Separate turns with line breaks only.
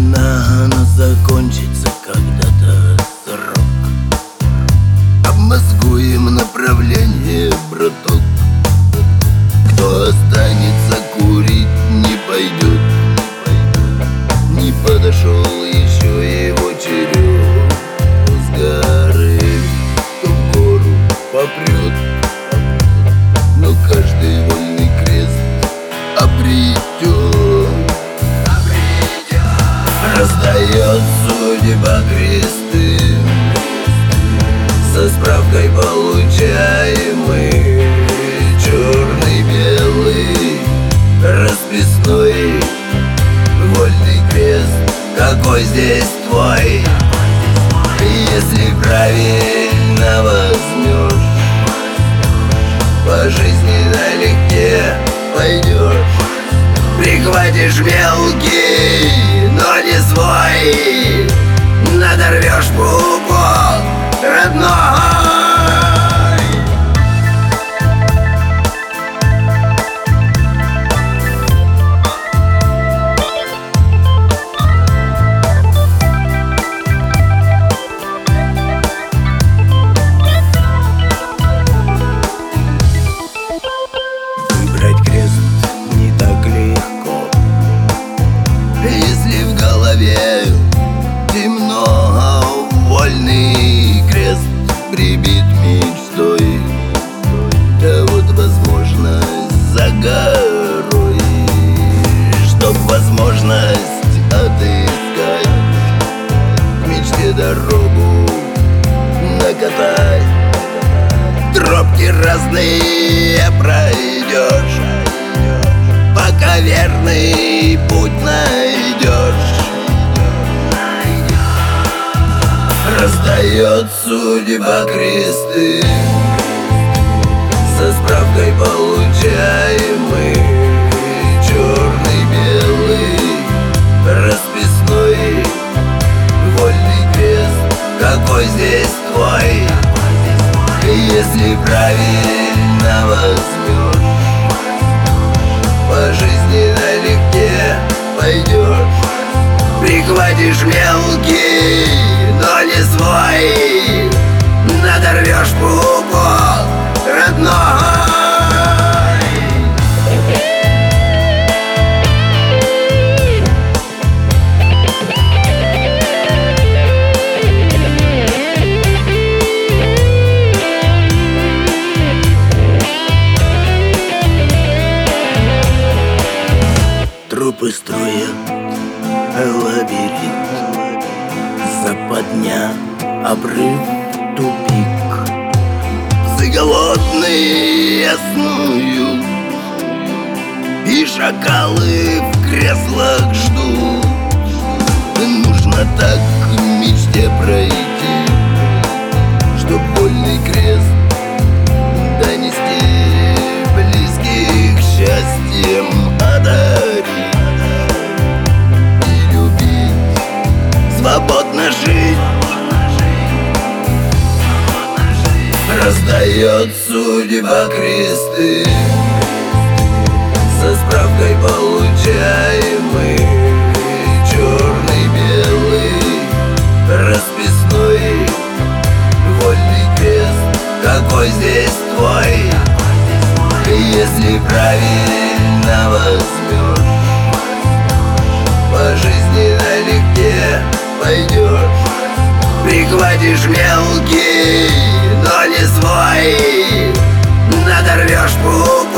война, но закончится когда-то срок. Обмозгуем направление, браток. Кто останется курить, не пойдет. Не подошел еще его черед. То с горы, то в гору попрет. Но каждый вольный крест обретет. Раздает судьба кресты, со справкой получаемый. Черный, белый, расписной, вольный крест, какой здесь твой? Если правильно возьмешь, по жизни налегке пойдешь. Прихватишь мелкий, но не свой, надорвешь пупок родной. Выбрать крест не так легко, если в голове темно. Вольный крест прибит мечтой, да вот возможность за горой. Чтоб возможность отыскать, к мечте дорогу накатать. Тропки разные пройдешь, пока верный путь найдешь. Раздает судьба кресты, со справкой получаемый. Черный, белый, расписной, вольный крест, какой здесь твой? Если правильно возьмешь, по жизни налегке пойдешь. Прихватишь мелкий, но не свой, надорвешь пупок родной. Трупы строят лабиринт, западня, обрыв, тупик. Псы голодные снуют, и шакалы в креслах ждут. Нужно так к мечте пройти, чтоб вольный крест донести, близких счастьем одарить. Свободно жить. Раздает судьба кресты, со справкой получаемый. Черный, белый, расписной, вольный крест, какой здесь твой? Если правильно возьмешь, по жизни налегке пойдешь. Прихватишь мелкий, но не свой, надорвешь пуп